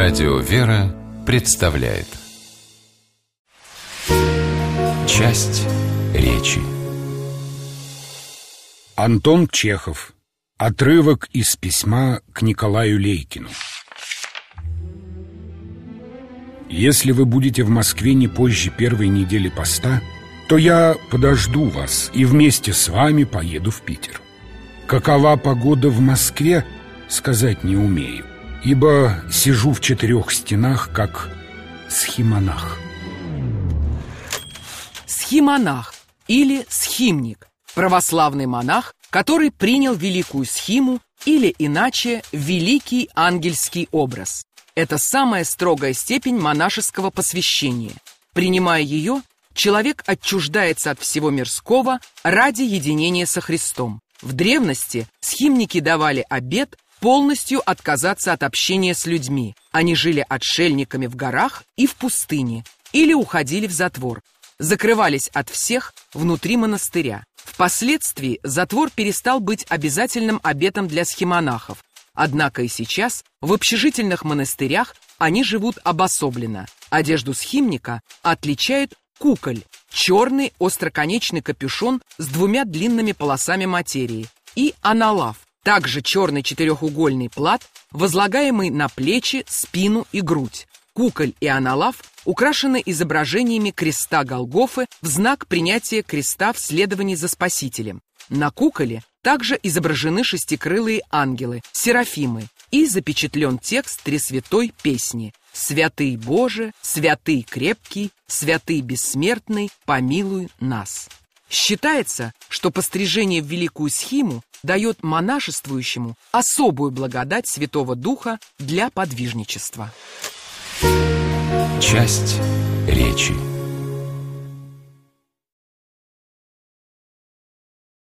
Радио «Вера» представляет часть речи. Антон Чехов. Отрывок из письма к Николаю Лейкину. Если вы будете в Москве не позже первой недели поста, то я подожду вас и вместе с вами поеду в Питер. Какова погода в Москве, сказать не умею, ибо сижу в четырех стенах, как схимонах. Схимонах или схимник – православный монах, который принял великую схиму или иначе великий ангельский образ. Это самая строгая степень монашеского посвящения. Принимая ее, человек отчуждается от всего мирского ради единения со Христом. В древности схимники давали обет полностью отказаться от общения с людьми. Они жили отшельниками в горах и в пустыне или уходили в затвор. Закрывались от всех внутри монастыря. Впоследствии затвор перестал быть обязательным обетом для схимонахов. Однако и сейчас в общежительных монастырях они живут обособленно. Одежду схимника отличает куколь, черный остроконечный капюшон с двумя длинными полосами материи, и аналав, также черный четырехугольный плат, возлагаемый на плечи, спину и грудь. Куколь и аналав украшены изображениями креста Голгофы в знак принятия креста в следовании за Спасителем. На куколе также изображены шестикрылые ангелы, серафимы, и запечатлен текст Тресвятой песни: «Святый Боже, святый крепкий, святый бессмертный, помилуй нас». Считается, что пострижение в великую схиму дает монашествующему особую благодать Святого Духа для подвижничества. Часть речи.